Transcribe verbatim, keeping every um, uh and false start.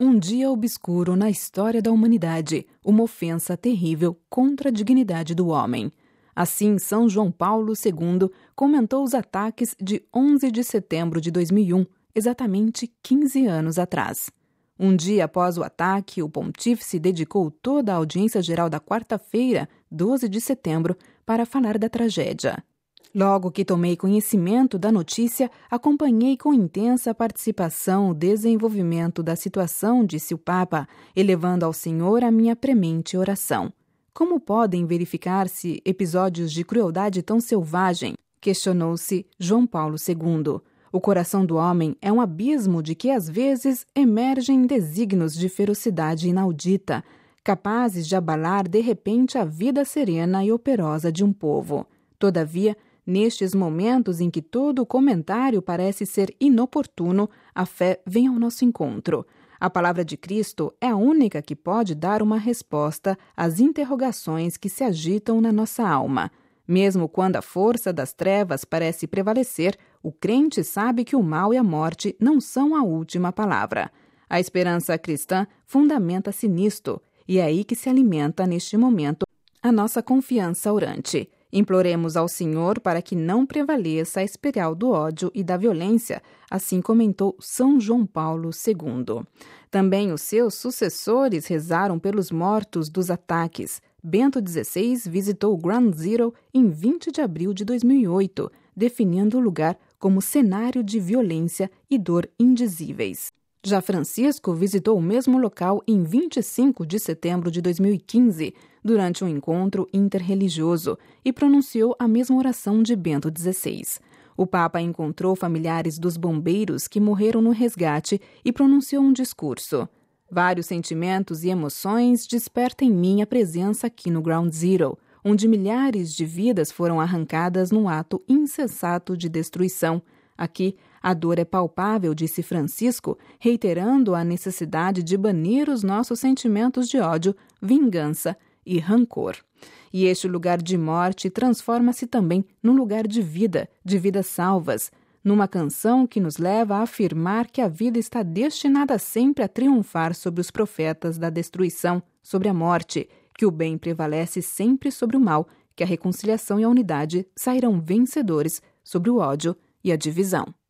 Um dia obscuro na história da humanidade, uma ofensa terrível contra a dignidade do homem. Assim, São João Paulo segundo comentou os ataques de onze de setembro de dois mil e um, exatamente quinze anos atrás. Um dia após o ataque, o pontífice dedicou toda a audiência geral da quarta-feira, doze de setembro, para falar da tragédia. Logo que tomei conhecimento da notícia, acompanhei com intensa participação o desenvolvimento da situação, disse o Papa, elevando ao Senhor a minha premente oração. Como podem verificar-se episódios de crueldade tão selvagem? Questionou-se João Paulo segundo. O coração do homem é um abismo de que às vezes emergem desígnios de ferocidade inaudita, capazes de abalar de repente a vida serena e operosa de um povo. Todavia, nestes momentos em que todo comentário parece ser inoportuno, a fé vem ao nosso encontro. A palavra de Cristo é a única que pode dar uma resposta às interrogações que se agitam na nossa alma. Mesmo quando a força das trevas parece prevalecer, o crente sabe que o mal e a morte não são a última palavra. A esperança cristã fundamenta-se nisto, e é aí que se alimenta, neste momento, a nossa confiança orante. Imploremos ao Senhor para que não prevaleça a espiral do ódio e da violência, assim comentou São João Paulo segundo. Também os seus sucessores rezaram pelos mortos dos ataques. Bento dezesseis visitou o Ground Zero em vinte de abril de dois mil e oito, definindo o lugar como cenário de violência e dor indizíveis. Já Francisco visitou o mesmo local em vinte e cinco de setembro de dois mil e quinze, durante um encontro interreligioso, e pronunciou a mesma oração de Bento dezesseis. O Papa encontrou familiares dos bombeiros que morreram no resgate e pronunciou um discurso. Vários sentimentos e emoções despertam em mim a presença aqui no Ground Zero, onde milhares de vidas foram arrancadas num ato insensato de destruição. Aqui, a dor é palpável, disse Francisco, reiterando a necessidade de banir os nossos sentimentos de ódio, vingança e rancor. E este lugar de morte transforma-se também num lugar de vida, de vidas salvas, numa canção que nos leva a afirmar que a vida está destinada sempre a triunfar sobre os profetas da destruição, sobre a morte, que o bem prevalece sempre sobre o mal, que a reconciliação e a unidade sairão vencedores sobre o ódio e a divisão.